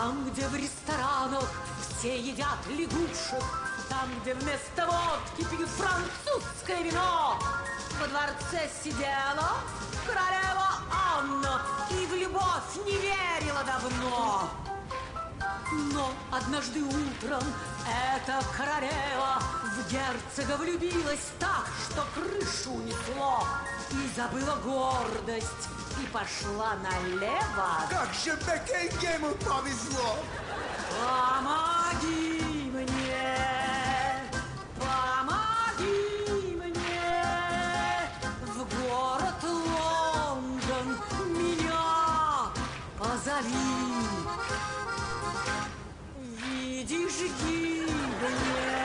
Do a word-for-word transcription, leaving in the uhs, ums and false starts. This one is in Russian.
Там, где в ресторанах все едят лягушек, там, где вместо водки пьют французское вино, во дворце сидела королева Анна и в любовь не верила давно. Но однажды утром эта королева в герцога влюбилась так, что крышу унесло, и забыла гордость, и пошла налево. Как же Бекингему повезло! Помоги мне, помоги мне, в город Лондон меня позови. Видишь, гибнет